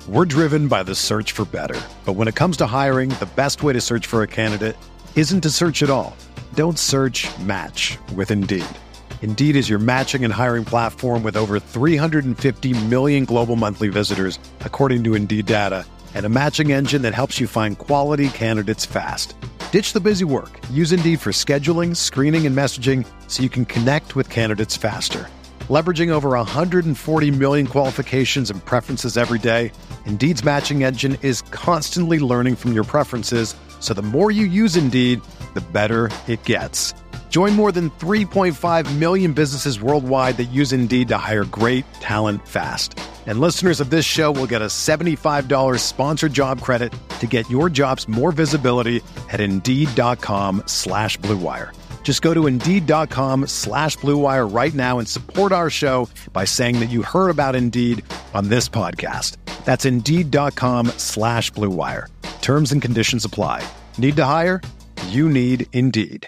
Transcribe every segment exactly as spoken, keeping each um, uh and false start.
We're driven by the search for better. But when it comes to hiring, the best way to search for a candidate isn't to search at all. Don't search, match with Indeed. Indeed is your matching and hiring platform with over three hundred fifty million global monthly visitors, according to Indeed data, and a matching engine that helps you find quality candidates fast. Ditch the busy work. Use Indeed for scheduling, screening, and messaging so you can connect with candidates faster. Leveraging over one hundred forty million qualifications and preferences every day, Indeed's matching engine is constantly learning from your preferences, so the more you use Indeed, the better it gets. Join more than three point five million businesses worldwide that use Indeed to hire great talent fast. And listeners of this show will get a seventy-five dollars sponsored job credit to get your jobs more visibility at Indeed.com slash Blue Wire. Just go to Indeed.com slash Blue Wire right now and support our show by saying that you heard about Indeed on this podcast. That's Indeed.com slash Blue Wire. Terms and conditions apply. Need to hire? You need Indeed.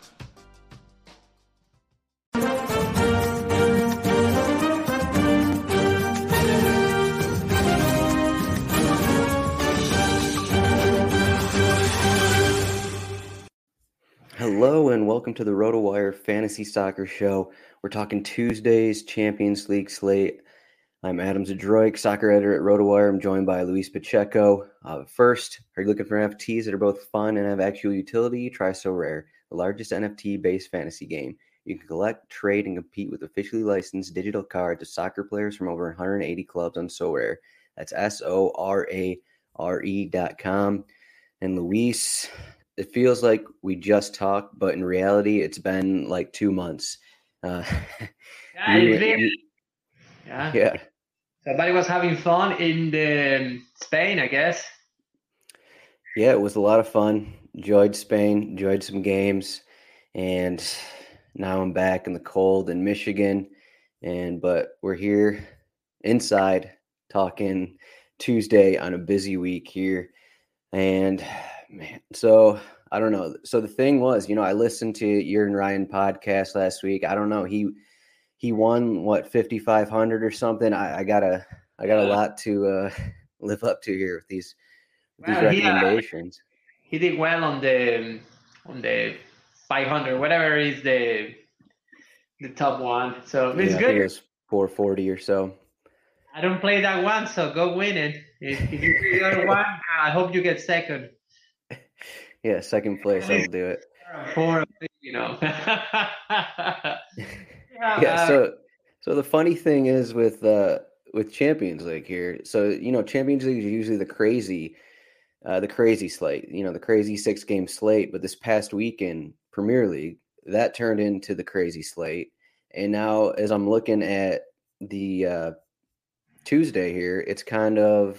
Hello and welcome to the RotoWire Fantasy Soccer Show. We're talking Tuesday's Champions League slate. I'm Adam Zadroik, soccer editor at RotoWire. I'm joined by Luis Pacheco. Uh, first, are you looking for N F Ts that are both fun and have actual utility? Try SoRare, the largest N F T-based fantasy game. You can collect, trade, and compete with officially licensed digital cards of soccer players from over one hundred eighty clubs on SoRare. That's S O R A R E dot com. And Luis, it feels like we just talked, but in reality, it's been like two months. Uh, yeah, you, been, you, yeah. yeah. Somebody was having fun in the, Spain, I guess. Yeah, it was a lot of fun. Enjoyed Spain, enjoyed some games, and now I'm back in the cold in Michigan. And but we're here inside talking Tuesday on a busy week here, and. Man, so I don't know. So the thing was, you know, I listened to your and Ryan podcast last week. I don't know. He he won what fifty-five hundred or something. I, I got a I got a lot to uh, live up to here with these with well, these recommendations. He, uh, he did well on the on the five hundred, whatever is the the top one. So it's yeah, good. I think it was four forty or so. I don't play that one, so go win it. If, if you play the other one, I hope you get second. Yeah, second place, I'll do it. Four, you know. yeah, yeah. Uh, So, so the funny thing is with uh, with Champions League here. So you know, Champions League is usually the crazy, uh, the crazy slate. You know, the crazy six game slate. But this past weekend, Premier League, that turned into the crazy slate. And now, as I'm looking at the uh, Tuesday here, it's kind of.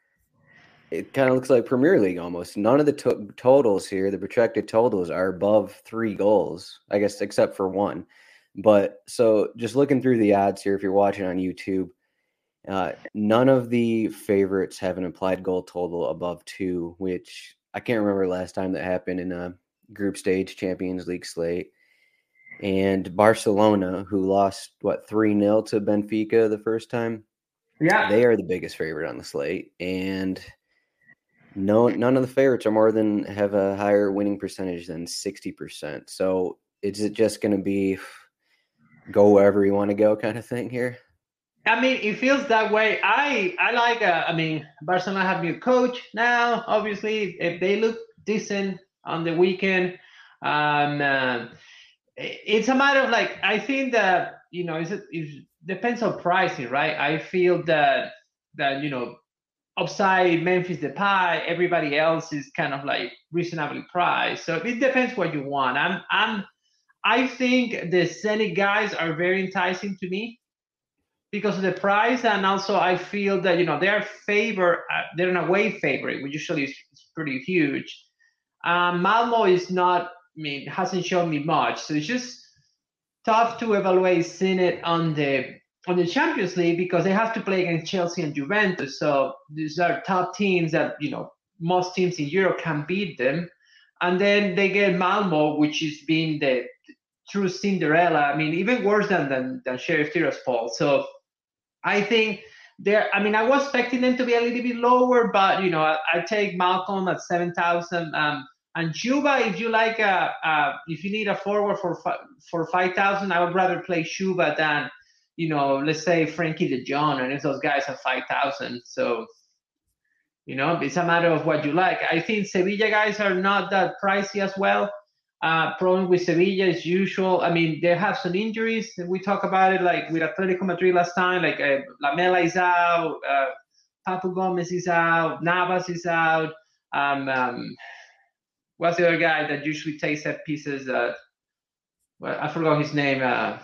It kind of looks like Premier League almost. None of the to- totals here, the projected totals, are above three goals, I guess, except for one. But so just looking through the odds here, if you're watching on YouTube, uh, none of the favorites have an implied goal total above two, which I can't remember last time that happened in a group stage Champions League slate. And Barcelona, who lost, what, three nil to Benfica the first time? Yeah. They are the biggest favorite on the slate. And No, none of the favorites are more than have a higher winning percentage than sixty percent. So is it just going to be go wherever you want to go kind of thing here? I mean, it feels that way. I I like, uh, I mean, Barcelona have new coach now, obviously. If they look decent on the weekend, um, uh, it's a matter of like, I think that, you know, it's, it depends on pricing, right? I feel that, that you know, upside Memphis Depay, everybody else is kind of like reasonably priced. So it depends what you want. I'm, I'm, I think the Zenit guys are very enticing to me because of the price, and also I feel that, you know, they're favor, uh, they're an away favorite, which usually is, is pretty huge. Um, Malmo is not, I mean, hasn't shown me much, so it's just tough to evaluate Zenit on the on the Champions League because they have to play against Chelsea and Juventus. So these are top teams that, you know, most teams in Europe can beat them. And then they get Malmo, which is being the true Cinderella. I mean, even worse than than, than Sheriff Tiraspol. So I think there. I mean, I was expecting them to be a little bit lower, but you know, I, I take Malcolm at seven thousand. Um, and Chuba, if you like, a, uh, if you need a forward for for five thousand, I would rather play Chuba than, you know, let's say Frankie De Jong, and if those guys are five thousand. So, you know, it's a matter of what you like. I think Sevilla guys are not that pricey as well. Uh, problem with Sevilla is usual. I mean, they have some injuries. We talk about it, like with Atletico Madrid last time. Like uh, Lamela is out, uh, Papu Gomez is out, Navas is out. Um, um, what's the other guy that usually takes set pieces? Uh, well, I forgot his name. Uh,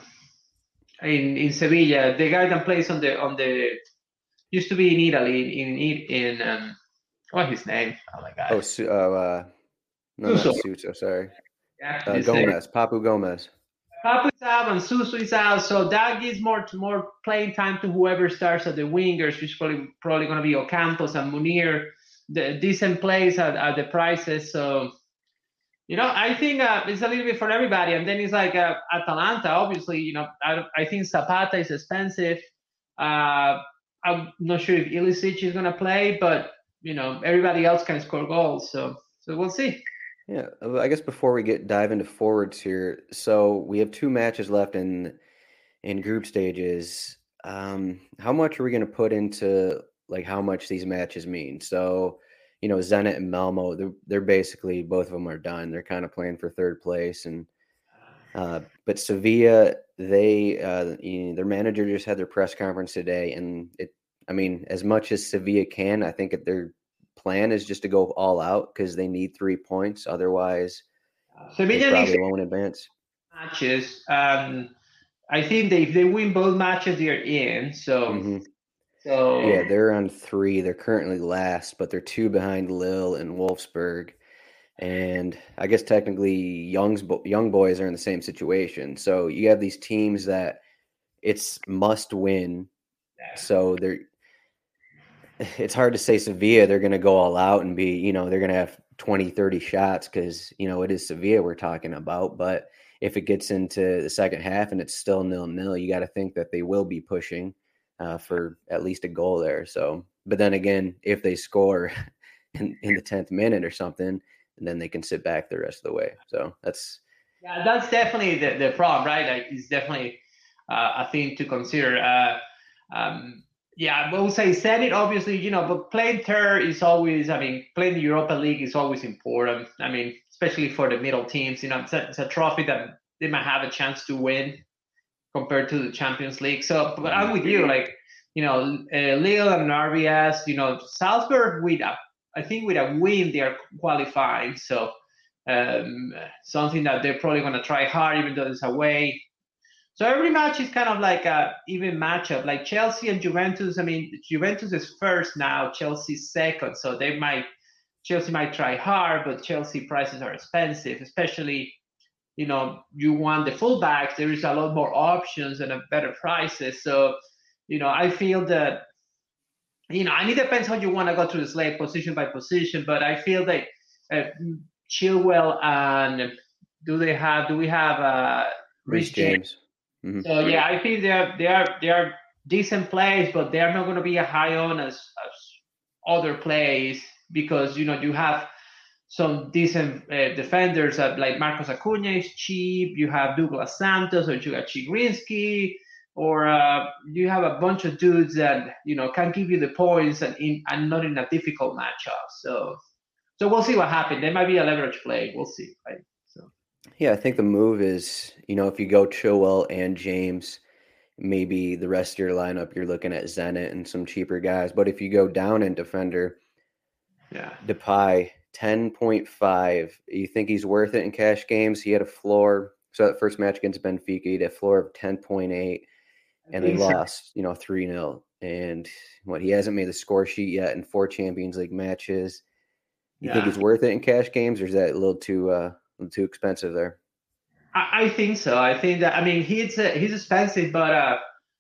in in Sevilla, the guy that plays on the on the used to be in Italy in in, in um, what's his name? Oh my god. Oh, Su- uh, uh, no, Suso. not Suso. Sorry. Yeah, Uh, Gomez, Papu Gomez. Papu is out and Suso is out, so that gives more more playing time to whoever starts at the wingers, which is probably probably going to be Ocampos and Munir. The decent plays at, at the prices, so you know I think uh, it's a little bit for everybody. And then it's like uh, Atalanta, obviously. You know, I I think Zapata is expensive. Uh, I'm not sure if Ilicic is going to play, but you know everybody else can score goals, so so we'll see. Yeah, I guess before we get dive into forwards here, so we have two matches left in in group stages. Um, how much are we going to put into like how much these matches mean? So, you know, Zenit and Malmo, they're they're basically both of them are done. They're kind of playing for third place, and uh, but Sevilla, they uh, you know, their manager just had their press conference today, and it. I mean, as much as Sevilla can, I think that they're plan is just to go all out because they need three points. Otherwise, Sevilla they probably won't advance. Matches. Um, I think they, if they win both matches, they're in. So, mm-hmm. so yeah, they're on three. They're currently last, but they're two behind Lille and Wolfsburg. And I guess technically, Young's young boys are in the same situation. So you have these teams that it's must win. So they're. It's hard to say Sevilla, they're going to go all out and be, you know, they're going to have twenty, thirty shots because, you know, it is Sevilla we're talking about. But if it gets into the second half and it's still nil-nil, you got to think that they will be pushing uh, for at least a goal there. So, but then again, if they score in, in the tenth minute or something, then they can sit back the rest of the way. So that's. Yeah, that's definitely the, the problem, right? Like, it's definitely uh, a thing to consider. Uh, um, Yeah, I would say Zenit, obviously, you know, but playing third is always, I mean, playing the Europa League is always important. I mean, especially for the middle teams, you know, it's a, it's a trophy that they might have a chance to win compared to the Champions League. So, but I'm with you, like, you know, uh, Lille and R B S, you know, Salzburg, with a, I think with a win, they are qualifying. So, um, something that they're probably going to try hard, even though it's away. So every match is kind of like a even matchup. Like Chelsea and Juventus. I mean, Juventus is first now, Chelsea's second. So they might Chelsea might try hard, but Chelsea prices are expensive. Especially, you know, you want the fullbacks. There is a lot more options and a better prices. So, you know, I feel that, you know, and it depends how you want to go through the slate, position by position. But I feel that uh, Chilwell and do they have? Do we have uh, Reece James? Mm-hmm. So yeah, I think they are they are they are decent plays, but they are not going to be as high on as, as other plays because you know you have some decent uh, defenders that, like Marcos Acuna is cheap. You have Douglas Santos or you got Chigrinsky, or uh, you have a bunch of dudes that you know can give you the points and in and not in a difficult matchup. So so we'll see what happens. There might be a leverage play. We'll see. Right? So. Yeah, I think the move is, you know, if you go Chilwell and James, maybe the rest of your lineup, you're looking at Zenit and some cheaper guys. But if you go down in defender, yeah, Depay, ten point five. You think he's worth it in cash games? He had a floor. So that first match against Benfica, he had a floor of ten point eight, and they lost, you know, three nil. And what, he hasn't made the score sheet yet in four Champions League matches. You yeah. think he's worth it in cash games, or is that a little too uh, a little too expensive there? I, I think so. I think that, I mean, he's uh, he's expensive, but uh,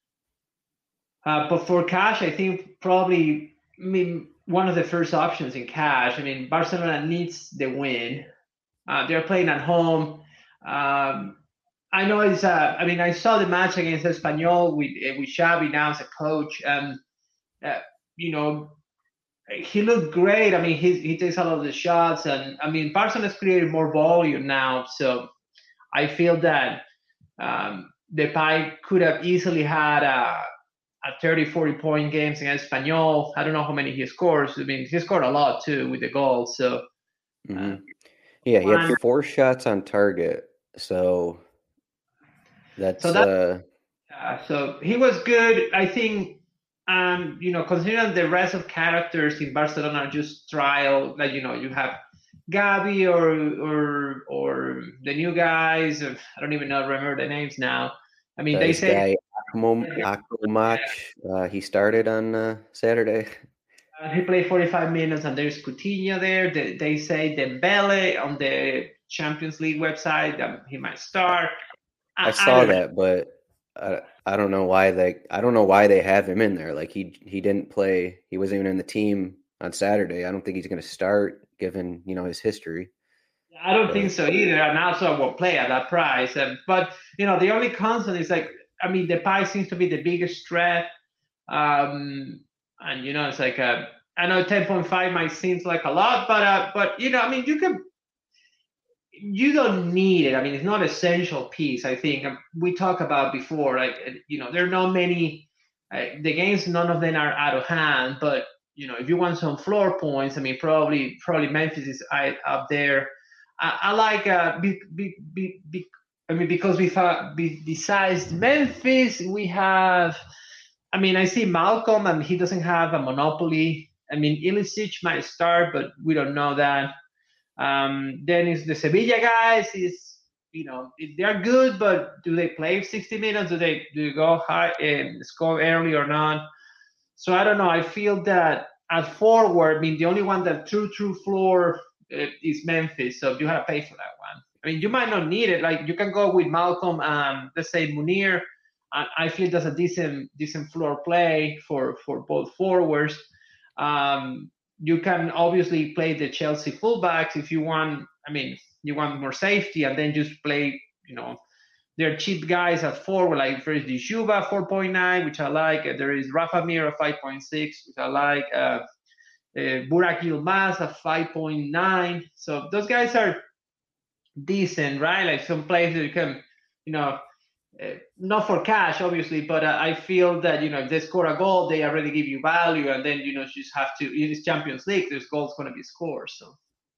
uh, but for cash, I think probably, I mean, one of the first options in cash. I mean, Barcelona needs the win. Uh, they're playing at home. Um, I know it's. Uh, I mean, I saw the match against Espanyol with with Xavi now as a coach, and uh, you know, he looked great. I mean, he he takes a lot of the shots, and I mean, Barcelona's created more volume now. So I feel that um, Depay could have easily had a, a thirty, forty point games against Espanyol. I don't know how many he scores. I mean, he scored a lot too with the goals. So mm-hmm. uh, yeah, he had four shots on target. So that's so that, uh, uh, so he was good. I think. Um, you know, considering the rest of characters in Barcelona are just trial, like, you know, you have Gavi or or or the new guys. I don't even know remember the names now. I mean, they say Akpomach, uh, he started on uh, Saturday. Uh, he played forty-five minutes, and there's Coutinho there. They, they say Dembele on the Champions League website that he might start. I, I saw I that, but I, I don't know why they I don't know why they have him in there. Like he he didn't play. He wasn't even in the team on Saturday. I don't think he's going to start, given you know his history. I don't but, think so either. And also won't play at that price. And, but you know the only concern is like I mean Depay seems to be the biggest threat. Um, and you know it's like a, I know ten point five might seem like a lot, but uh, but you know I mean you can. You don't need it. I mean, it's not an essential piece. I think we talked about before. Like, you know, there are not many. Uh, the games, none of them are out of hand. But you know, if you want some floor points, I mean, probably probably Memphis is up there. I, I like. Uh, be, be, be, be, I mean, because we have besides Memphis, we have. I mean, I see Malcolm, and he doesn't have a monopoly. I mean, Ilicic might start, but we don't know that. Um, then is the Sevilla guys is you know they're good, but do they play sixty minutes? Do they do they go high and score early or not? So I don't know. I feel that at forward, I mean the only one that true true floor uh, is Memphis. So you have to pay for that one. I mean you might not need it. Like you can go with Malcolm and let's say Munir. And I feel that's a decent decent floor play for for both forwards. Um, You can obviously play the Chelsea fullbacks if you want. I mean, you want more safety, and then just play. You know, they're cheap guys at four. Like there's Dishouba four point nine, which I like. There is Rafa Mir at five point six, which I like. Uh, uh, Burak Yilmaz at five point nine. So those guys are decent, right? Like some players that you can, you know. Uh, not for cash, obviously, but uh, I feel that you know if they score a goal, they already give you value, and then you know you just have to. In this Champions League, there's goals going to be scored. So,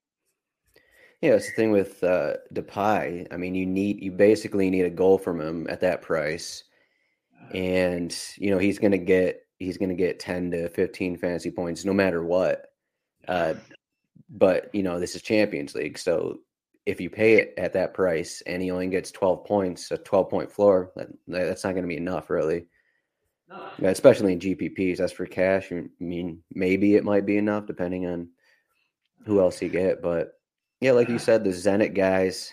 yeah, it's the thing with uh, Depay. I mean, you need you basically need a goal from him at that price, and you know he's going to get he's going to get ten to fifteen fantasy points no matter what. Uh, but you know this is Champions League, so. If you pay it at that price and he only gets twelve points, a twelve point floor, that, that's not going to be enough, really. No. Especially in G P Ps. As for cash, I mean, maybe it might be enough depending on who else you get. But yeah, like you said, the Zenit guys,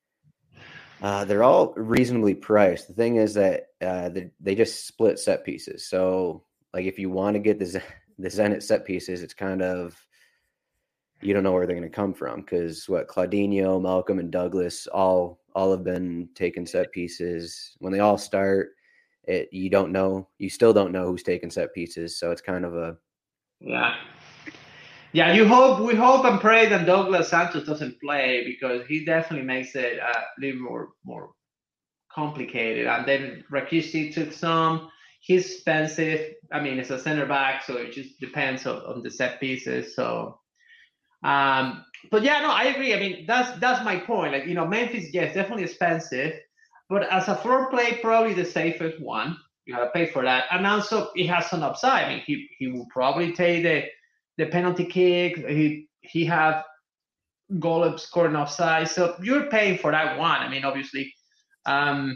uh, they're all reasonably priced. The thing is that uh, they, they just split set pieces. So, like, if you want to get the the Zenit set pieces, it's kind of. You don't know where they're going to come from because what Claudinho, Malcolm, and Douglas all all have been taking set pieces. When they all start, it you don't know. You still don't know who's taking set pieces. So it's kind of a yeah, yeah. You hope we hope and pray that Douglas Santos doesn't play because he definitely makes it uh, a little more more complicated. And then Rakitic took some. He's expensive. I mean, it's a center back, so it just depends on, on the set pieces. So. Um, but yeah, no, I agree. I mean, that's that's my point. Like, you know, Memphis, yes, definitely expensive, but as a floor play, probably the safest one. You gotta pay for that, and also it has some upside. I mean, he he will probably take the the penalty kick. He he have goal scoring offside, so you're paying for that one. I mean, obviously. Um,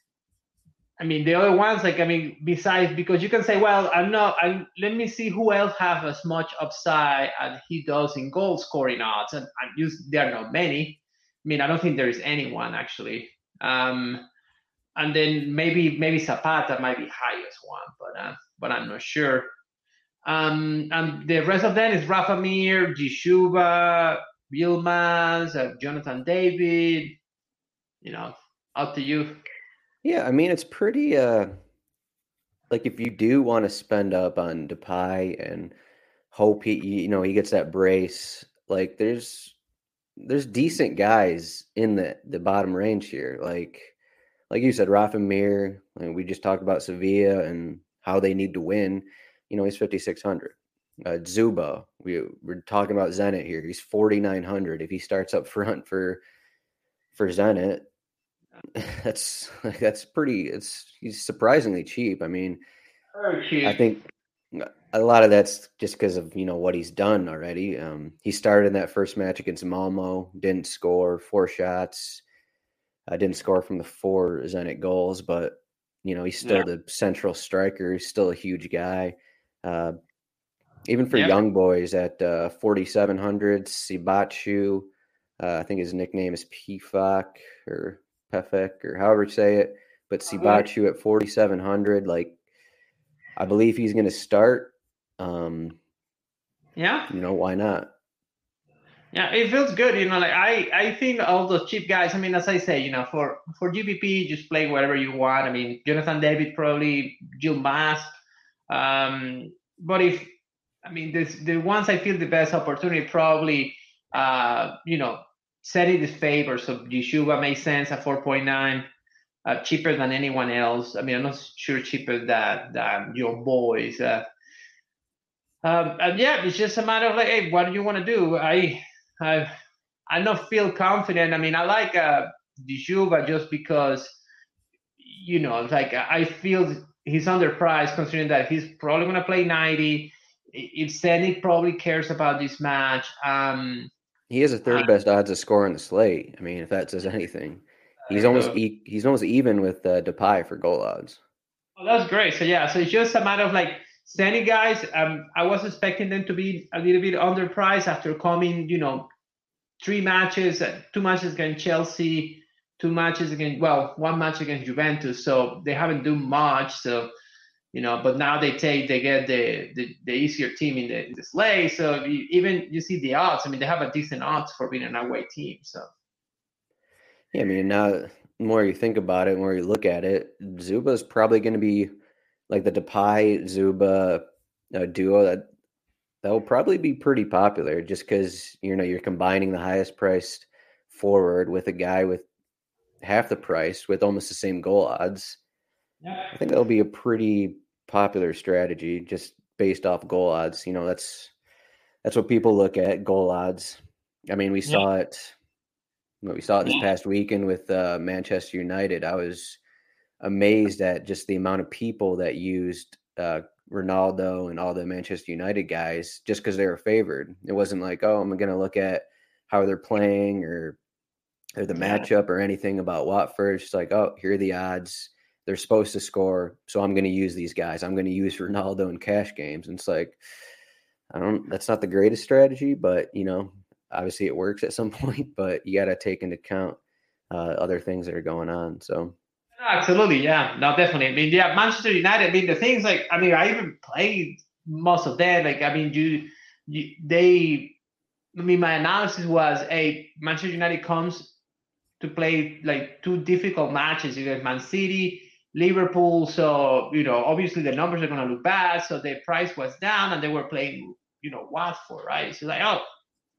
I mean, the other ones, like, I mean, besides, because you can say, well, I'm not, I, let me see who else have as much upside as he does in goal scoring odds. And, and just, there are not many. I mean, I don't think there is anyone, actually. Um, and then maybe maybe Zapata might be highest one, but uh, but I'm not sure. Um, and the rest of them is Rafa Mir, Dishouba, Yilmaz, uh, Jonathan David. You know, up to you. Yeah, I mean, it's pretty, uh, like if you do want to spend up on Depay and hope he, you know, he gets that brace, like there's there's decent guys in the the bottom range here. Like like you said, Rafa Mir. Like we just talked about Sevilla and how they need to win. You know, he's fifty-six hundred. Uh, Zuba, we we're talking about Zenit here. He's forty-nine hundred. If he starts up front for for Zenit, that's that's pretty. It's he's surprisingly cheap. I mean, Very cheap. I think a lot of that's just because of you know what he's done already. Um, he started in that first match against Malmo, didn't score, four shots. I uh, didn't score from the four Zenit goals, but you know he's still yeah. the central striker. He's still a huge guy. Uh, even for yeah. young boys at uh, forty-seven hundred, Sibachu, uh, I think his nickname is Pifak or Pefek or however you say it, but Sibachu okay. at forty-seven hundred, like I believe he's going to start. Um, yeah. You know, why not? Yeah, it feels good. You know, like I, I think all those cheap guys, I mean, as I say, you know, for, for G P P, just play whatever you want. I mean, Jonathan David, probably Gil Mas. Um, but if, I mean, this, the ones I feel the best opportunity, probably, uh, you know, setting the favor. So Yeshuba makes sense at four point nine. Uh, cheaper than anyone else. I mean, I'm not sure cheaper than, than your boys. Uh, um, and yeah, it's just a matter of like, hey, what do you want to do? I, I, I don't feel confident. I mean, I like uh, Djuba just because, you know, it's like I feel he's underpriced considering that he's probably going to play ninety. If Zenit probably cares about this match. Um, he has a third uh, best odds of scoring the slate. I mean, if that says anything. He's almost e- he's almost even with uh, Depay for goal odds. Oh, that's great. So yeah, so it's just a matter of like Zenit guys. Um, I was expecting them to be a little bit underpriced after coming, you know, three matches, uh, two matches against Chelsea, two matches against well, one match against Juventus. So they haven't done much. So you know, but now they take they get the the, the easier team in the, in the slate. So you, even you see the odds. I mean, they have a decent odds for being an away team. So. Yeah, I mean, now the more you think about it, the more you look at it, Zuba is probably going to be like the Depay Zuba uh, duo that that will probably be pretty popular just because you know you're combining the highest priced forward with a guy with half the price with almost the same goal odds. Yeah. I think that'll be a pretty popular strategy just based off goal odds. You know, that's that's what people look at, goal odds. I mean, we saw yeah. it. We saw it this past weekend with uh, Manchester United. I was amazed at just the amount of people that used uh, Ronaldo and all the Manchester United guys just because they were favored. It wasn't like, oh, I'm going to look at how they're playing or, or the matchup or anything about Watford. It's just like, oh, here are the odds. They're supposed to score, so I'm going to use these guys. I'm going to use Ronaldo in cash games. And it's like, I don't. That's not the greatest strategy, but, you know, obviously it works at some point, but you got to take into account uh, other things that are going on. So, absolutely, yeah, no, definitely. I mean, yeah, Manchester United. I mean, the things like, I mean, I even played most of that. Like, I mean, you, you, they. I mean, my analysis was, hey, Manchester United comes to play like two difficult matches against Man City, Liverpool. So, you know, obviously the numbers are going to look bad. So the price was down, and they were playing, you know, Watford, right? So like, oh.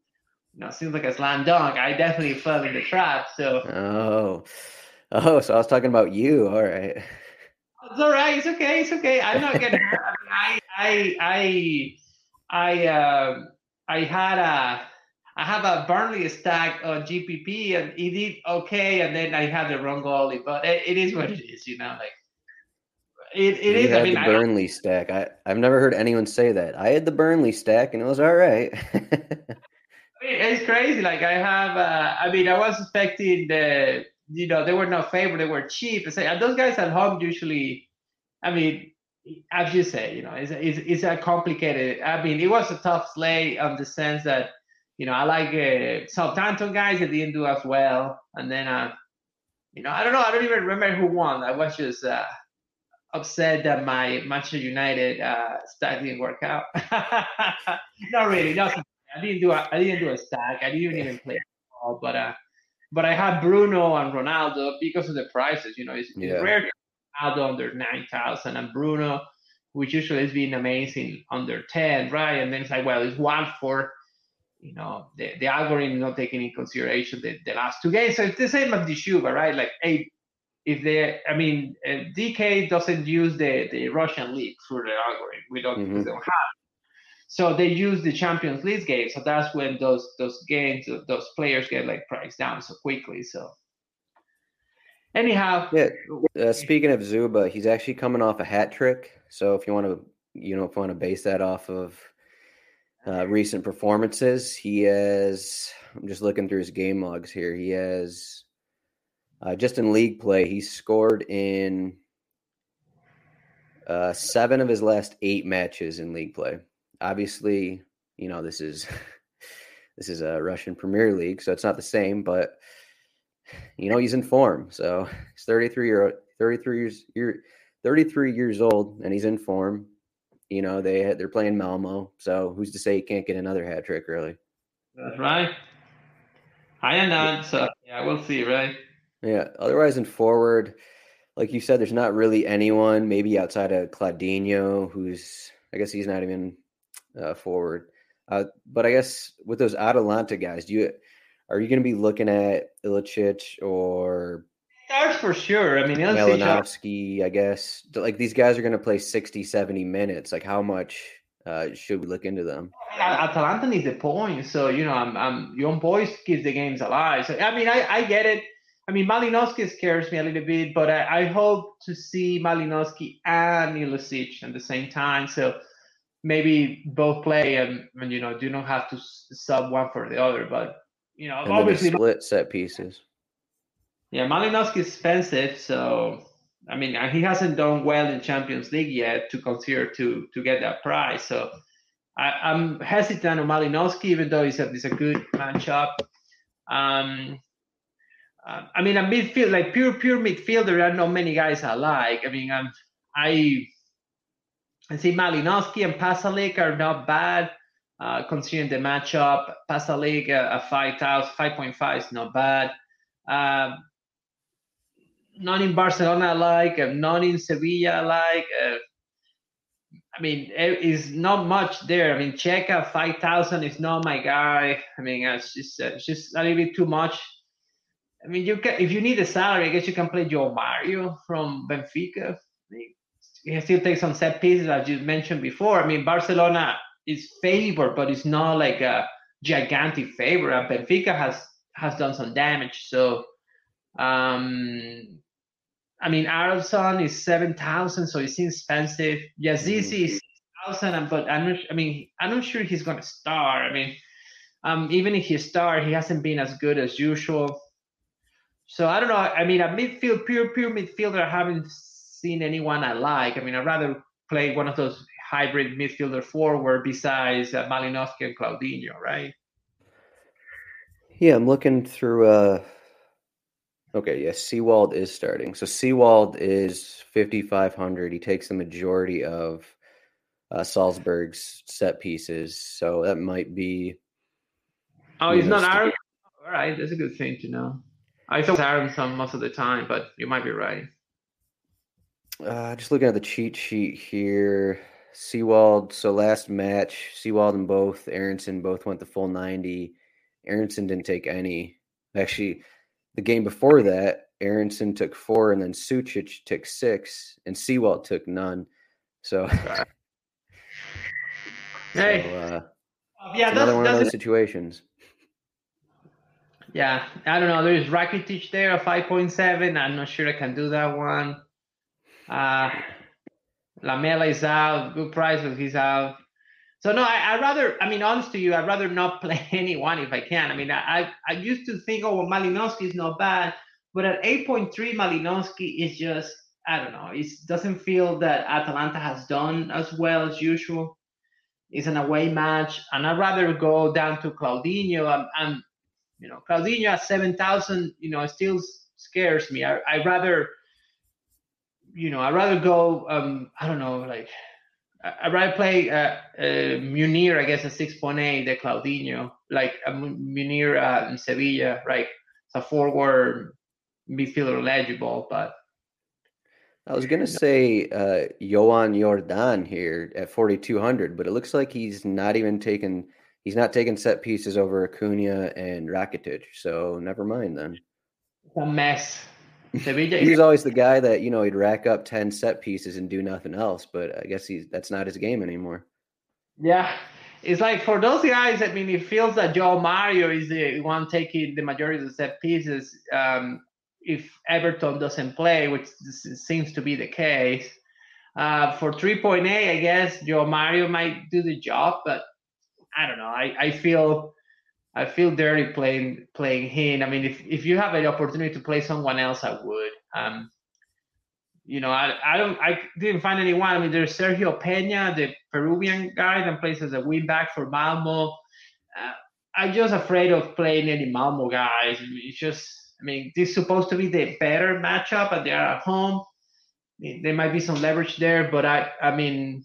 You know, seems like a slam dunk. I definitely fell in the trap. So oh, oh, so I was talking about you. All right, it's all right. It's okay. It's okay. I'm not getting hurt. I mean, I, I, I, I, uh, I had a, I have a Burnley stack on G P P, and it did okay, and then I had the wrong goalie. But it, it is what it is, you know. Like it, it you is. Had I mean, the Burnley I, stack. I, I've never heard anyone say that. I had the Burnley stack, and it was all right. I mean, it's crazy. Like I have, uh, I mean, I was expecting the, you know, they were not favored, they were cheap. It's like, and those guys at home usually, I mean, as you say, you know, it's, it's, it's a complicated, I mean, it was a tough slate on the sense that, you know, I like uh, Southampton guys that didn't do as well. And then, uh, you know, I don't know, I don't even remember who won. I was just uh, upset that my Manchester United uh, stack didn't work out. Not really, nothing. I didn't do a, I didn't do a stack. I didn't even play ball, but uh, but I had Bruno and Ronaldo because of the prices. You know, it's, yeah. it's rare to Ronaldo under nine thousand, and Bruno, which usually has been amazing, under ten, right? And then it's like, well, it's Watford, you know, the, the algorithm not taking into consideration the, the last two games. So it's the same as the Shuba, right? Like, hey, if they, I mean, uh, D K doesn't use the, the Russian league through the algorithm. We don't, mm-hmm. because they don't have it. So they use the Champions League game. So that's when those those games, those players get like priced down so quickly. So anyhow, yeah. Uh, speaking of Zuba, he's actually coming off a hat trick. So if you want to, you know, if you want to base that off of uh, recent performances, he has. I'm just looking through his game logs here. He has uh, just in league play, he scored in uh, seven of his last eight matches in league play. Obviously, you know, this is this is a Russian Premier League, so it's not the same, but you know, he's in form. So he's thirty-three year thirty-three years year thirty-three years old, and he's in form. You know, they they're playing Malmo, so who's to say he can't get another hat trick early? That's right. I am not, so yeah, we'll see, right? Yeah. Otherwise, in forward, like you said, there's not really anyone, maybe outside of Claudinho, who's I guess he's not even Uh, forward, uh, but I guess with those Atalanta guys, do you are you going to be looking at Ilicic or starts for sure? I mean, Malinovsky, I guess like these guys are going to play sixty, seventy minutes. Like, how much uh, should we look into them? Atalanta needs the points, so you know, I'm, I'm young boys keeps the games alive. So I mean, I, I get it. I mean, Malinovsky scares me a little bit, but I, I hope to see Malinovsky and Ilicic at the same time. So. Maybe both play and, and you know do not have to sub one for the other, but you know and obviously split set pieces. Yeah, Malinovsky is expensive, so I mean he hasn't done well in Champions League yet to consider to to get that price. So I, I'm hesitant on Malinovsky, even though it's a it's a good matchup. Um, uh, I mean a midfield like pure pure midfielder, there are not many guys I like. I mean I'm, I. I see Malinovsky and Pasalic are not bad, uh, considering the matchup. Pasalic uh, at five thousand, five point five is not bad. Uh, not in Barcelona I like, uh, not in Sevilla I like. Uh, I mean, it is not much there. I mean, Checa five thousand is not my guy. I mean, it's just, uh, it's just a little bit too much. I mean, you can, if you need a salary, I guess you can play Joe Mario from Benfica. I mean, he still takes some set pieces, as you mentioned before. I mean, Barcelona is favored, but it's not like a gigantic favor. And Benfica has has done some damage. So, um, I mean, Aronson is seven thousand, so it's expensive. Yazici is six thousand, but I'm not. I mean, I'm not sure he's going to start. I mean, um, even if he starts, he hasn't been as good as usual. So I don't know. I mean, a midfield, pure pure midfielder, I haven't seen anyone I like. I mean, I'd rather play one of those hybrid midfielder forward besides uh, Malinovsky and Claudinho, right? Yeah, I'm looking through. Uh... Okay, yes, yeah, Seawald is starting. So Seawald is fifty-five hundred. He takes the majority of uh, Salzburg's set pieces, so that might be. Oh, he's not Aronson. All right, that's a good thing to know. I thought Aronson most of the time, but you might be right. Uh, just looking at the cheat sheet here, Seawald. So last match, Seawald and both Aronson both went the full ninety. Aronson didn't take any. Actually, the game before that, Aronson took four, and then Sucic took six, and Seawald took none. So, hey, so, uh, yeah, another that's, one that's of those a, situations. Yeah, I don't know. There is Rakitic there at five point seven. I'm not sure I can do that one. Uh, Lamela is out, good price, but he's out. So no, I, I'd rather, I mean, honest to you, I'd rather not play anyone if I can. I mean, I I used to think, oh, well, Malinovsky is not bad, but at eight point three, Malinovsky is just, I don't know, it doesn't feel that Atalanta has done as well as usual. It's an away match, and I'd rather go down to Claudinho. And, and you know, Claudinho at seven thousand, you know, still scares me. I, I'd rather, you know, I'd rather go, um, I don't know, like, I'd rather play uh, uh, Munir, I guess, at six point eight, the Claudinho, like uh, Munir uh, in Sevilla, right? It's a forward midfielder eligible, but. I was gonna say uh, Johan Jordan here at forty-two hundred, but it looks like he's not even taking he's not taking set pieces over Acuna and Rakitic. So never mind then. It's a mess. Sevilla He was always the guy that, you know, he'd rack up ten set pieces and do nothing else, but I guess he's that's not his game anymore. Yeah. It's like for those guys, I mean, it feels that Joe Mario is the one taking the majority of the set pieces. Um, if Everton doesn't play, which seems to be the case, uh, for three point eight, I guess Joe Mario might do the job, but I don't know. I, I feel I feel dirty playing playing him. I mean, if, if you have an opportunity to play someone else, I would. Um, you know, I I don't I didn't find anyone. I mean, there's Sergio Peña, the Peruvian guy that plays as a wing back for Malmo. Uh, I'm just afraid of playing any Malmo guys. It's just, I mean, this is supposed to be the better matchup, and they are at home. There might be some leverage there, but I I mean,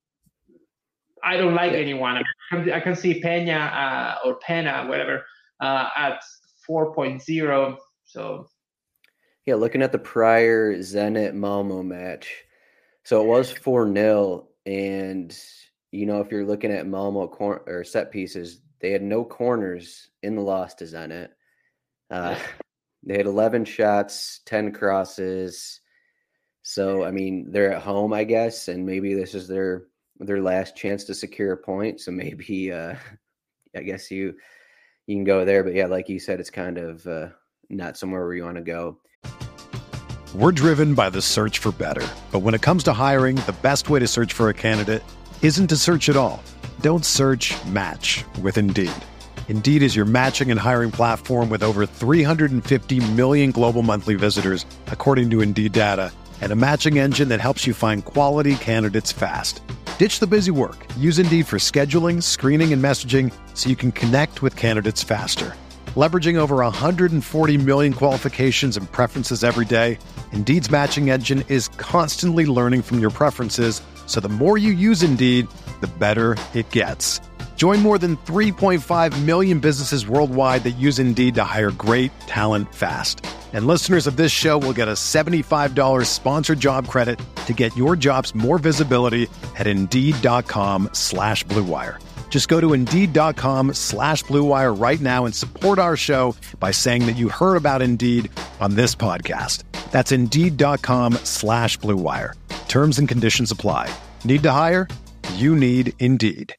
I don't like yeah. anyone. I can see Peña uh, or Pena, whatever, uh, at four point oh. So, yeah, looking at the prior Zenit Malmo match, so it was four nil, and you know, if you're looking at Malmo cor- or set pieces, they had no corners in the loss to Zenit. Uh, yeah. They had eleven shots, ten crosses. So, I mean, they're at home, I guess, and maybe this is their their last chance to secure a point. So maybe, uh, I guess you you can go there. But yeah, like you said, it's kind of uh, not somewhere where you want to go. We're driven by the search for better. But when it comes to hiring, the best way to search for a candidate isn't to search at all. Don't search, match with Indeed. Indeed is your matching and hiring platform with over three hundred fifty million global monthly visitors, according to Indeed data, and a matching engine that helps you find quality candidates fast. Ditch the busy work. Use Indeed for scheduling, screening, and messaging so you can connect with candidates faster. Leveraging over one hundred forty million qualifications and preferences every day, Indeed's matching engine is constantly learning from your preferences, so the more you use Indeed, the better it gets. Join more than three point five million businesses worldwide that use Indeed to hire great talent fast. And listeners of this show will get a seventy-five dollars sponsored job credit to get your jobs more visibility at Indeed.com slash Blue Wire. Just go to Indeed.com slash Blue Wire right now and support our show by saying that you heard about Indeed on this podcast. That's Indeed.com slash Blue Wire. Terms and conditions apply. Need to hire? You need Indeed.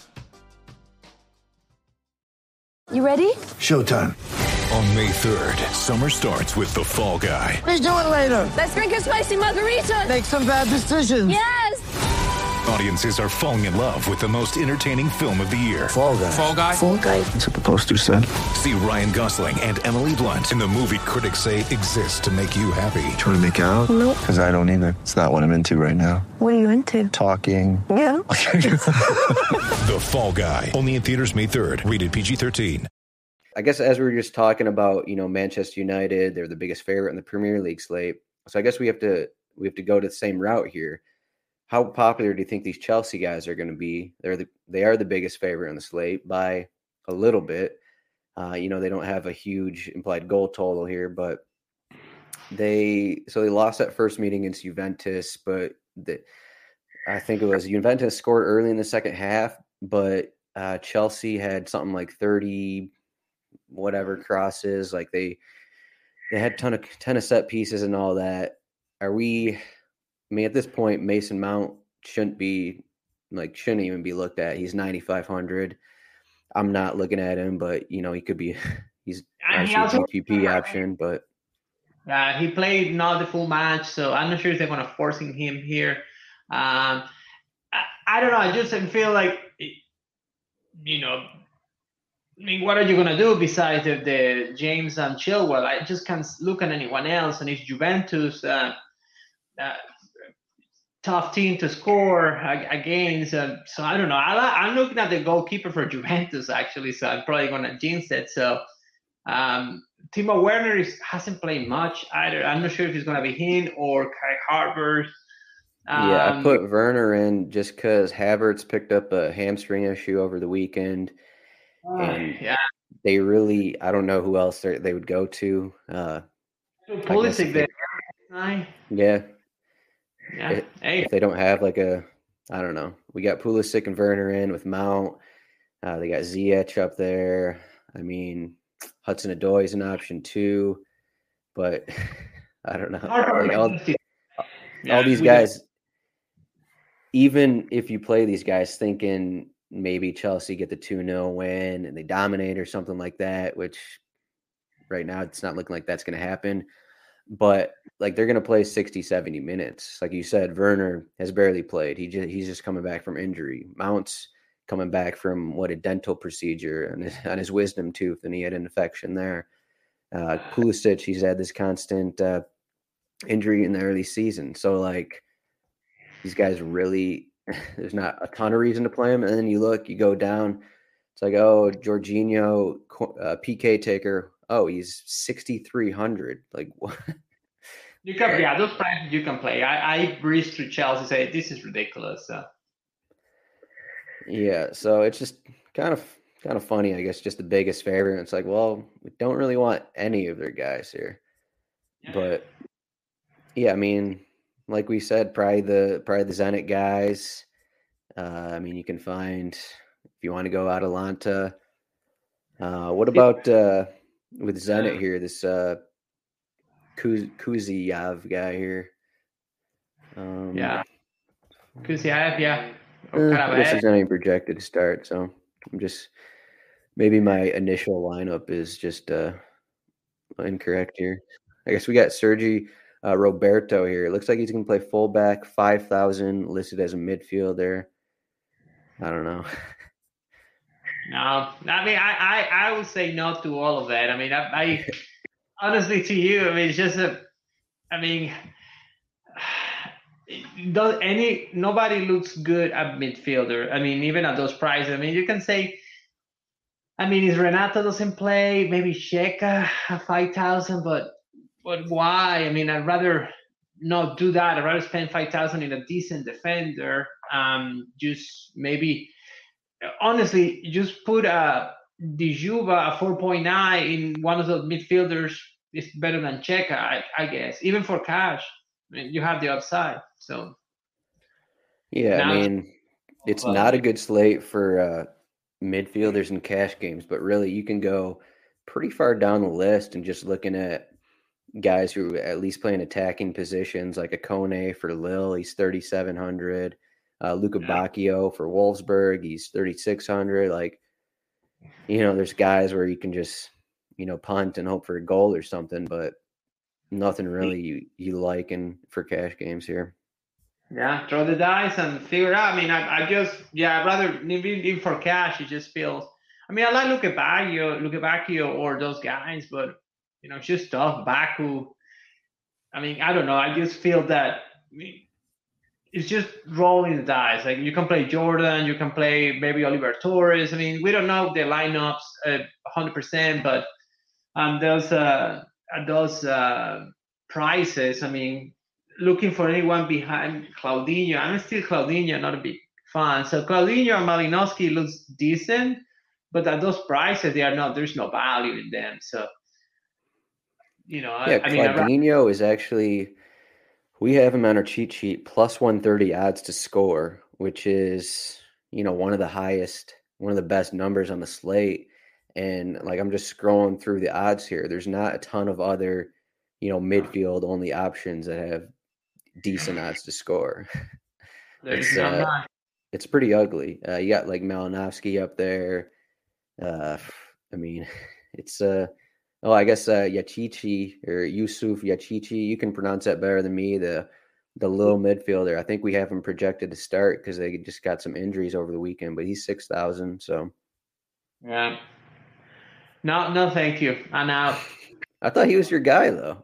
You ready? Showtime. On May third, summer starts with The Fall Guy. Let's do it later. Let's drink a spicy margarita. Make some bad decisions. Yes. Audiences are falling in love with the most entertaining film of the year. Fall Guy. Fall Guy? Fall Guy. That's what the poster said. See Ryan Gosling and Emily Blunt in the movie critics say exists to make you happy. Trying to make it out? Nope. Because I don't either. It's not what I'm into right now. What are you into? Talking. Yeah. The Fall Guy. Only in theaters May third. Rated P G thirteen. I guess as we were just talking about, you know, Manchester United, they're the biggest favorite in the Premier League slate. So I guess we have to we have to go to the same route here. How popular do you think these Chelsea guys are going to be? They're the they are the biggest favorite on the slate by a little bit. Uh, you know, they don't have a huge implied goal total here, but they so they lost that first meeting against Juventus, but the, I think it was Juventus scored early in the second half, but uh, Chelsea had something like thirty whatever crosses. Like they they had ton of ton of set pieces and all that. Are we? I mean, at this point, Mason Mount shouldn't be like shouldn't even be looked at. He's ninety-five hundred. I'm not looking at him, but you know he could be. He's obviously a G P P option, but uh, he played not the full match, so I'm not sure if they're going to forcing him here. Um, I, I don't know. I just feel like you know. I mean, what are you going to do besides the, the James and Chilwell? I just can't look at anyone else, and it's Juventus. Uh, uh, tough team to score against. Uh, so I don't know. I, I'm looking at the goalkeeper for Juventus, actually, so I'm probably going to jinx it. So um, Timo Werner is, hasn't played much either. I'm not sure if he's going to be him or Kai Havertz. Um, yeah, I put Werner in just because Havertz picked up a hamstring issue over the weekend. Uh, and yeah. They really, I don't know who else they would go to. Uh, Pulisic there. Yeah. Yeah. If, Hey. if they don't have like a, I don't know. We got Pulisic and Werner in with Mount. Uh, they got Ziyech up there. I mean, Hudson Odoi is an option too, but I don't know. Like all, Yeah, all these we don't- guys, even if you play these guys thinking maybe Chelsea get the two nil win and they dominate or something like that, which right now it's not looking like that's going to happen. But like they're going to play sixty, seventy minutes. Like you said, Werner has barely played. He just, he's just coming back from injury. Mount's coming back from what a dental procedure on his, on his wisdom tooth, and he had an infection there. Uh, Pulisic, he's had this constant uh, injury in the early season. So like these guys really, there's not a ton of reason to play him. And then you look, you go down, it's like, oh, Jorginho, uh, P K taker. Oh, he's sixty-three hundred. Like what? You can, yeah, those prices you can play. I, I breezed through Chelsea, say this is ridiculous. So. Yeah, so it's just kind of kind of funny, I guess. Just the biggest favorite. It's like, well, we don't really want any of their guys here, Yeah. but yeah, I mean, like we said, probably the probably the Zenit guys. Uh, I mean, you can find if you want to go Atalanta. Uh, what about uh, with Zenit here? This uh, Kuz- Kuziyav guy here. Um, Yeah. Kuziyav, yeah. eh, I guess he's not even projected to start, so I'm just maybe my initial lineup is just uh, incorrect here. I guess we got Sergi uh, Roberto here. It looks like he's going to play fullback, five thousand, listed as a midfielder. I don't know. No, I mean, I, I, I would say no to all of that. I mean, I, I honestly, to you, I mean, it's just a, I mean, does any nobody looks good at midfielder. I mean, even at those prices. I mean, you can say, I mean, if Renato doesn't play, maybe Sheka at five thousand, but but why? I mean, I'd rather not do that. I'd rather spend five thousand in a decent defender. Um, just maybe. Honestly, just put a Dijuva a four point nine in one of the midfielders is better than Cheka, I, I guess. Even for cash, I mean, you have the upside. So yeah, now, I mean, it's well, not a good slate for uh, midfielders and cash games, but really you can go pretty far down the list and just looking at guys who at least play in attacking positions, like a Kone for Lille, he's thirty-seven hundred. Uh, Luca Yeah. Bacchio for Wolfsburg, he's thirty-six hundred. Like, you know, there's guys where you can just, you know, punt and hope for a goal or something, but nothing really you, you like in for cash games here. yeah, throw the dice and figure it out. I mean, I, I just, yeah, I'd rather, even, even for cash, it just feels, I mean, I like Luca Bacchio, Luca Bacchio or those guys, but, you know, it's just tough. Baku, I mean, I don't know. I just feel that, I mean, it's just rolling the dice. Like you can play Jordan, you can play maybe Oliver Torres. I mean, we don't know the lineups uh, one hundred percent, but um, those uh, those uh, prices. I mean, looking for anyone behind Claudinho. I'm still Claudinho, not a big fan. So Claudinho and Malinowski looks decent, but at those prices, they are not. There's no value in them. So you know, Yeah, I, I mean, Claudinho is actually. We have him on our cheat sheet, plus one thirty odds to score, which is, you know, one of the highest, one of the best numbers on the slate. And like, I'm just scrolling through the odds here. There's not a ton of other, you know, midfield only options that have decent odds to score. It's, uh, it's pretty ugly. Uh, you got like Malinowski up there. Uh, I mean, it's, uh, Oh, I guess uh, Yachichi or Yusuf Yachichi. You can pronounce that better than me. The the little midfielder. I think we have him projected to start because they just got some injuries over the weekend. But he's six thousand. So yeah. No, no, thank you. I'm out. I thought he was your guy though.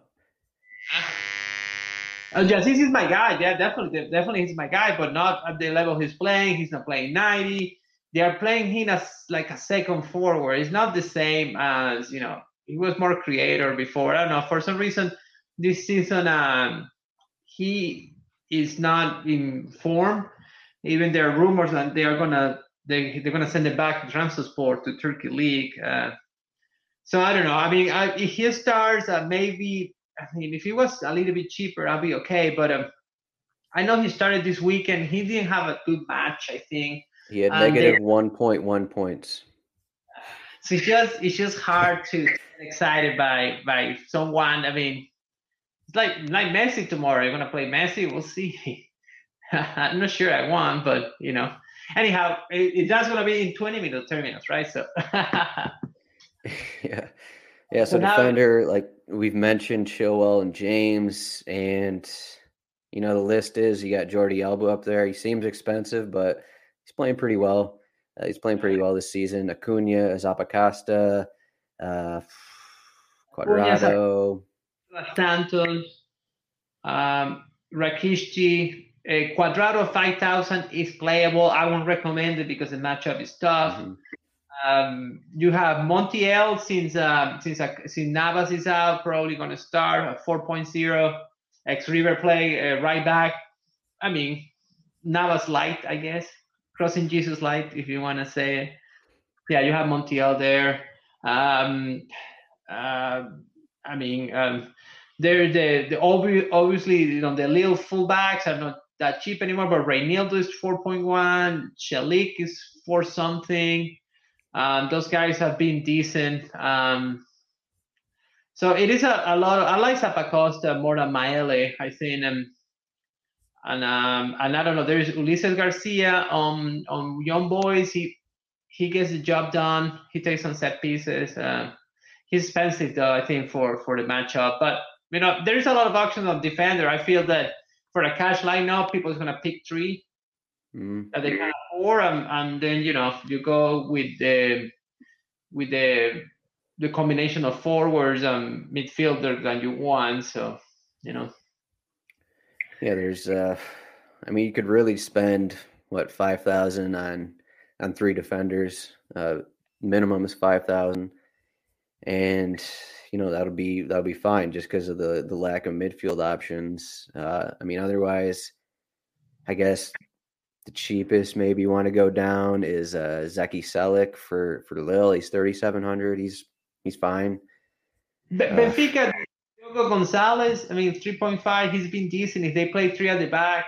Uh, Yaziz is my guy. Yeah, definitely, definitely he's my guy, but not at the level he's playing. He's not playing ninety. They are playing him as like a second forward. It's not the same as, you know. He was more creator before. I don't know. For some reason, this season, um, he is not in form. Even there are rumors that they are gonna they they're gonna send him back to Trabzonspor to Turkey League. Uh, so I don't know. I mean, I, if he starts, uh, maybe. I mean, if he was a little bit cheaper, I'll be okay. But um, I know he started this weekend. He didn't have a good match, I think. He had And negative then- one point one points. So it's just it's just hard to get excited by by someone. I mean, it's like like Messi tomorrow. You're gonna play Messi. We'll see. I'm not sure I won, but you know. Anyhow, it, it, that's gonna be in twenty minutes, thirty minutes, right? So. yeah, yeah. So, So now- defender, like we've mentioned, Chilwell and James, and you know the list is you got Jordi Alba up there. He seems expensive, but he's playing pretty well. Uh, he's playing pretty well this season. Acuna, Zappacosta, uh, Cuadrado. Santos, um, Rakishji, uh, Cuadrado five thousand is playable. I won't recommend it because the matchup is tough. Mm-hmm. Um, you have Montiel since uh, since uh, since Navas is out, probably going to start at four point oh. Ex River play uh, right back. I mean, Navas light, I guess. Crossing Jesus light, if you want to say it. Yeah, you have Montiel there. Um, uh, I mean, um, they're the the obvi- obviously you know the little fullbacks are not that cheap anymore. But Reinildo is four point one. Shalik is four something. Um, those guys have been decent. Um, so it is a, a lot. Of, I like Zappacosta more than Maele, I think. Um, and um, and I don't know. There's Ulises Garcia on on Young Boys. He he gets the job done. He takes some set pieces. Uh, he's expensive though, I think, for for the matchup. But you know, there's a lot of options on defender. I feel that for a cash lineup, people are gonna pick three. Mm-hmm. That they can afford, and, and then you know you go with the with the the combination of forwards and midfielders that you want. So you know, yeah. There's, uh, I mean, you could really spend what five thousand on on three defenders. Uh, minimum is five thousand, and you know that'll be that'll be fine just because of the the lack of midfield options. Uh, I mean, otherwise, I guess. The cheapest maybe you want to go down is uh, Zeki Selic for, for Lille. He's thirty-seven hundred. He's he's fine. Be- Benfica, Diogo Gonzalez, I mean, three point five. He's been decent. If they play three at the back,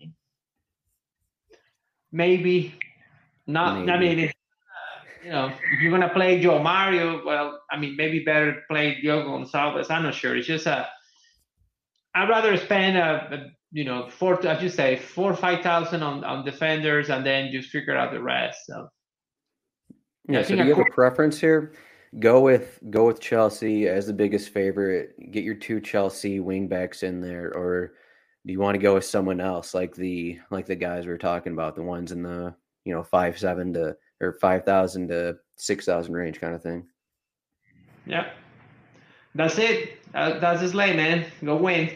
maybe. Not. Maybe. I mean, if, you know, if you're going to play Joe Mario, well, I mean, maybe better play Diogo Gonzalez. I'm not sure. It's just a. I'd rather spend a, a you know, four, as you say, four or five thousand on, on defenders, and then just figure out the rest. So, yeah. I So, think do you a have a preference here? Go with go with Chelsea as the biggest favorite. Get your two Chelsea wingbacks in there, or do you want to go with someone else, like the like the guys we were talking about, the ones in the you know five seven to or five thousand to six thousand range kind of thing? Yeah, that's it. Uh, that's his lane, man. Go win.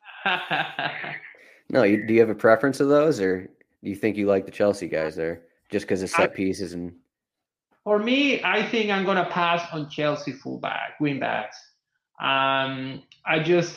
No, you, do you have a preference of those, or do you think you like the Chelsea guys there just because of set I, pieces? And for me, I think I'm gonna pass on Chelsea fullback, wingbacks. Um, I just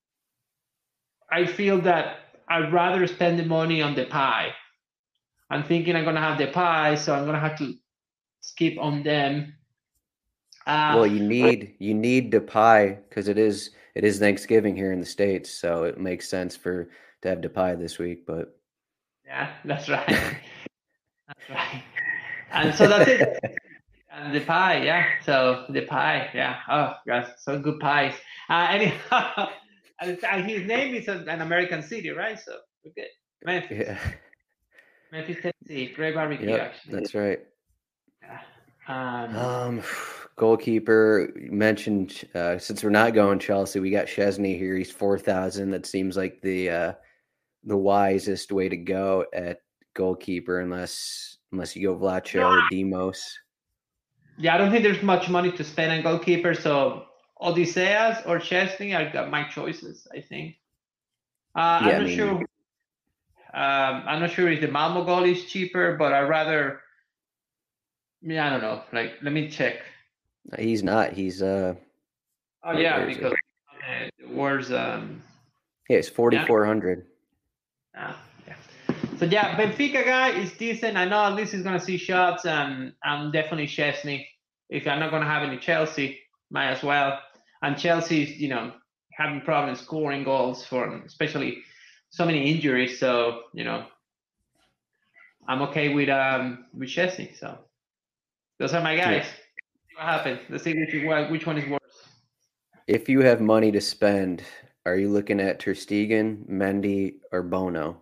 I feel that I'd rather spend the money on the pie. I'm thinking I'm gonna have the pie, so I'm gonna have to skip on them. Uh, well, you need you need Depay because it is it is Thanksgiving here in the States, so it makes sense for to have Depay this week. But yeah, that's right. That's right. And so that's it. And the pie, yeah. So the pie, yeah. Oh, gosh, so good pies. Uh, anyhow, and his name is an American city, right? So we're good. Memphis, yeah, Memphis, Tennessee. Great barbecue, yep, actually. that's right. Yeah. Um, Um, goalkeeper you mentioned uh, since we're not going Chelsea, we got Chesney here. He's four thousand. That seems like the uh, the wisest way to go at goalkeeper, unless unless you go Vlacho or Demos. Yeah, I don't think there's much money to spend on goalkeeper, so Odysseas or Chesney are got my choices, I think. Uh, Yeah, I'm I not mean- sure. Um, I'm not sure if the Malmo goal is cheaper, but I'd rather. Yeah, I don't know. Like, let me check. He's not. He's uh, Oh Where- yeah, where is it? because uh, where's um. yeah, it's forty four hundred. Ah, yeah. So yeah, Benfica guy is decent. I know at least he's gonna see shots, and I'm definitely Chesney. If I'm not gonna have any Chelsea, might as well. And Chelsea's, you know, having problems scoring goals for, especially so many injuries. So you know, I'm okay with um with Chesney. So those are my guys. Yeah. See what happens? Let's see which one, which one is worse. If you have money to spend, are you looking at Ter Stegen, Mendy, or Bono?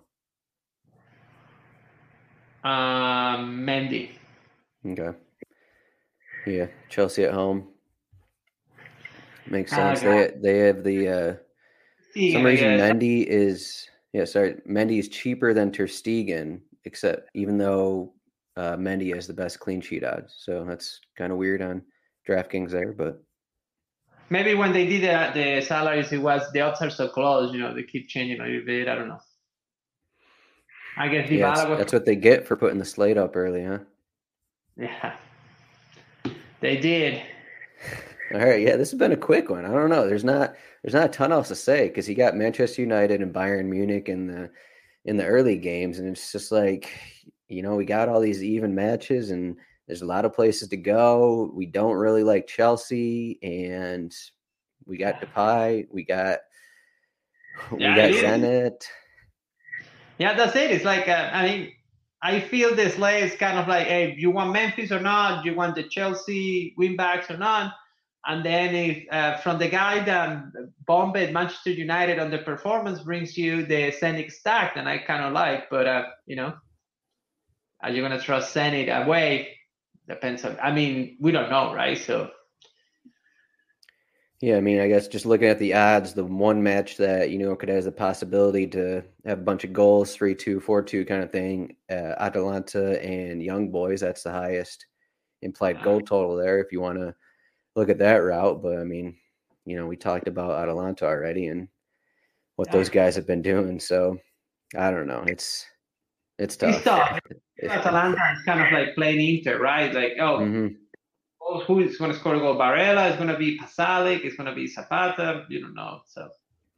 Um, Mendy. Okay. Yeah, Chelsea at home. Makes Ah, sense. God. They they have the uh Stegen, some I reason guess. Mendy is yeah, sorry, Mendy is cheaper than Ter Stegen, except even though uh, Mendy has the best clean sheet odds. So that's kind of weird on DraftKings there, but Maybe when they did the, the salaries, it was the odds are so close. You know, they keep changing a little bit. I don't know. I guess yeah, that's, Dybala was. that's what they get for putting the slate up early, huh? Yeah, they did. All right, yeah, this has been a quick one. I don't know. There's not there's not a ton else to say because you got Manchester United and Bayern Munich in the in the early games, and it's just like, you know, we got all these even matches, and there's a lot of places to go. We don't really like Chelsea, and we got Depay, we got we Yeah, got it is. Zenit. Yeah, that's it. It's like, uh, I mean, I feel this lay is kind of like, hey, you want Memphis or not? You want the Chelsea winbacks or not? And then if uh, from the guy that bombed Manchester United on the performance brings you the Zenit stack, then I kind of like. But, uh, you know, are you going to trust Zenit away? Depends on, I mean, we don't know, right? So. Yeah, I mean, I guess just looking at the odds, the one match that, you know, could have the possibility to have a bunch of goals, three two, four two kind of thing, uh, Atalanta and Young Boys, that's the highest implied goal total there if you want to look at that route. But, I mean, you know, we talked about Atalanta already and what those guys have been doing. So, I don't know. It's it's tough. It's tough. Atalanta is kind of like playing Inter, right? Like, oh, mm-hmm. who is going to score a goal? Barella is going to be Pasalic. It's going to be Zapata. You don't know. So.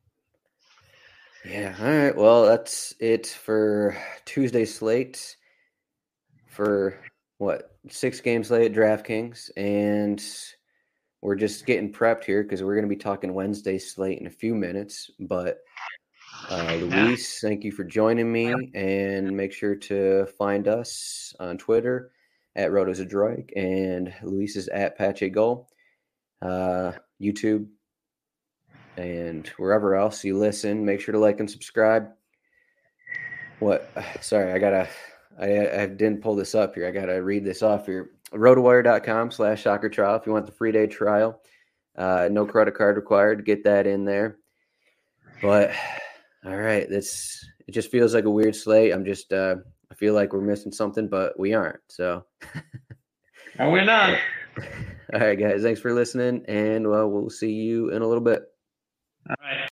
Yeah. All right. Well, that's it for Tuesday slate for what six game slate at DraftKings, and we're just getting prepped here because we're going to be talking Wednesday slate in a few minutes. But uh, Luis, thank you for joining me, and make sure to find us on Twitter at Rotozadroik, and Luis is at Pache Goal, uh, YouTube, and wherever else you listen. Make sure to like and subscribe. What? Sorry, I gotta. I, I didn't pull this up here. I gotta read this off here. Rotowire.com slash soccer trial if you want the free day trial. Uh, no credit card required. Get that in there. But all right, this it just feels like a weird slate. I'm just. Uh, I feel like we're missing something, but we aren't. So. And we're not. All right, guys. Thanks for listening, and well, we'll see you in a little bit. All right.